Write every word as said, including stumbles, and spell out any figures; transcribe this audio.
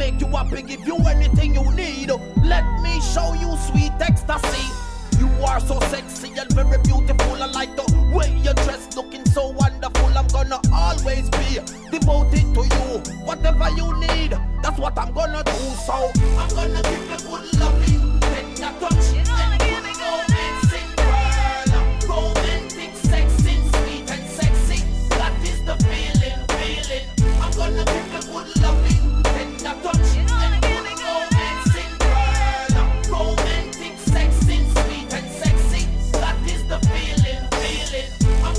make you happy, give you anything you need. Let me show you sweet ecstasy. You are so sexy and very beautiful. I like the way you dress, looking so wonderful. I'm gonna always be devoted to you. Whatever you need, that's what I'm gonna do. So I'm gonna give